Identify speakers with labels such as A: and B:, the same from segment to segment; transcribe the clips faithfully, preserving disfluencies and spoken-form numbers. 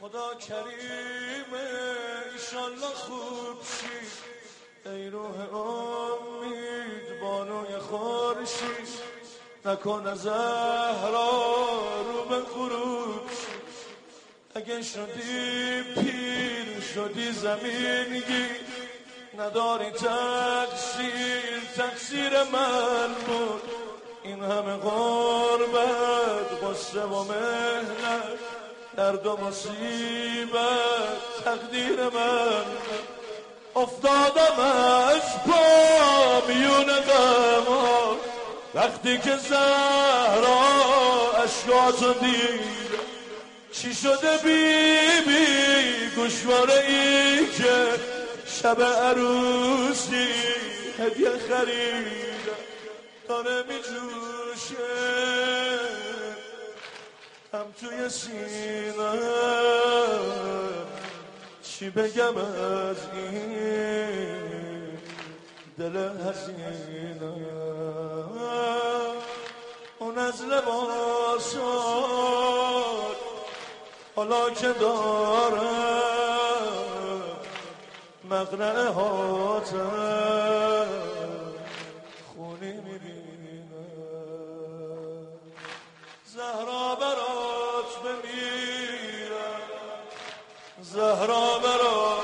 A: خدا کریمه ایشالله خوب شی ای روح امید بانوی خورشید نکنه زهرا رو به غروب شی اگه شدی پیر شدی زمینگی نداری تقصیر تقصیر من بود این همه غربت غصه و مهنت درد و مصیبت تقدیر من افتادم از پا میون غما وقتی که زهرا اشکاتو دید چی شده بی بی گوشواره ای که شب عروسی هدیه خریدم داره می جوشه هم توی سینه چی بگم از این دل حسینه اون از لباسات حالا که داره مقنعه هاتم خونی میبینه زهرا برات بمیرم زهرا برات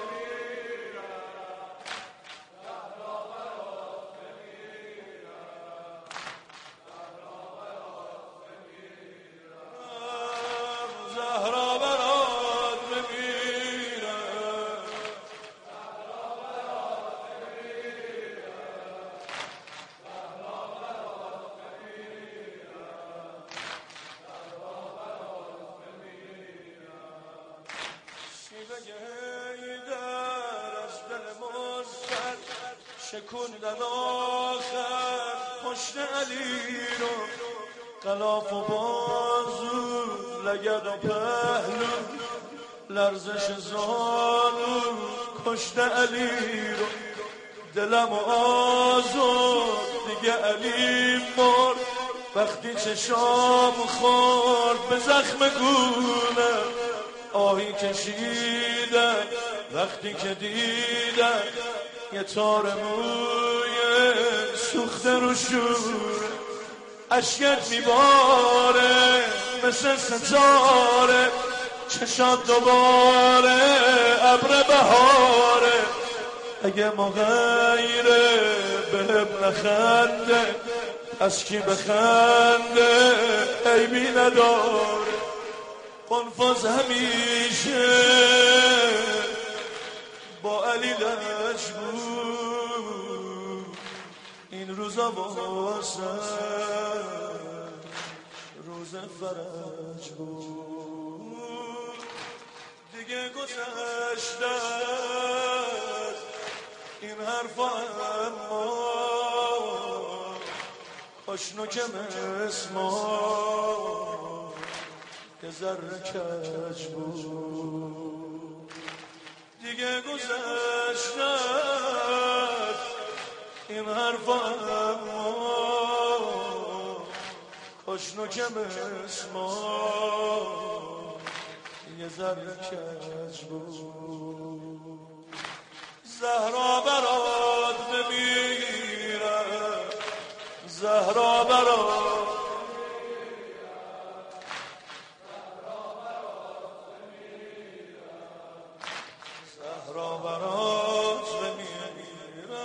A: شکوندن آخر پشت علی رو غلاف و بازو لگد و پهلو لرزش زانو کشت علی رو دلم آزاد دیگه علی مرد وقتی چشام خورد به زخم گونه آهی کشیدن وقتی که دیدن یه تار موی سوخته رو شور اشکت میباره مثل ستاره چشات دوباره ابر بهاره اگه ما غیره بهم نخنده از کی بخنده عیبی نداره قنفذ همیشه با علی لش بود این روزا واسه روز فرج بود دیگه گذشته این حرفا اما کاش نوکم اسما که ذره کج بود دیگه گذشته این حرفا اما کاش نوکم اسما یه ذره کج بود زهرا برات بمیرم زهرا برات زهرا برات بمیرم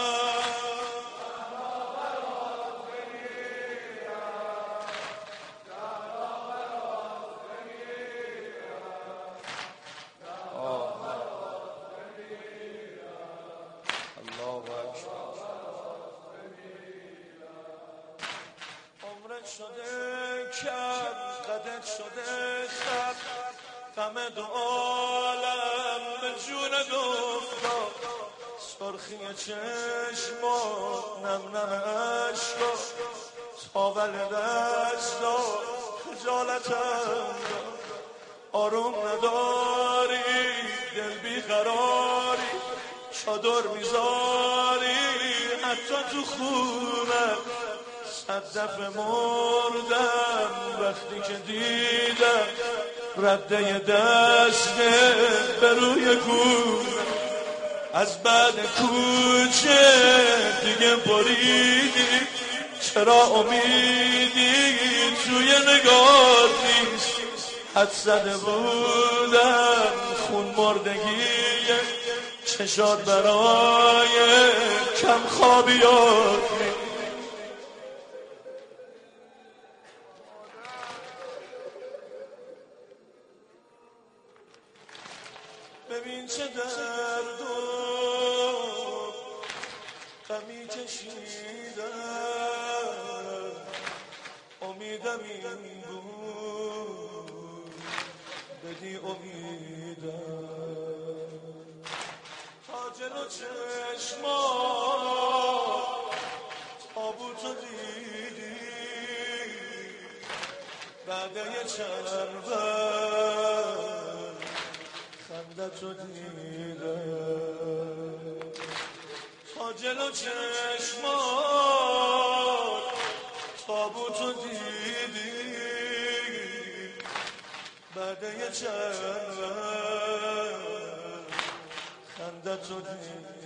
A: عمرت شده کم قدت شده خب غم دو عالم به جونت افتاد سرخی چشمات نم نم عشقا تاول دستا خجالتم داد آروم نداری دل بیقراری چادر میذاری حتی تو خونم صد دفعه مردم وقتی که دیدم رده دست به روی کوه از بعد کوچه دیگه بریدی چرا امیدی توی نگاه نیست حد زده بودم خون مردگی چشات برای کم خوابیات ببین چه درد و غمی کشیدم امیدم این بود بدی امیدم تا جلو چشمات تابوتو دیدی بعد یه چند وقت خندتو دیدم تا جلو چشمات تابوتو دیدی بعد یه چند وقت خندتو دیدم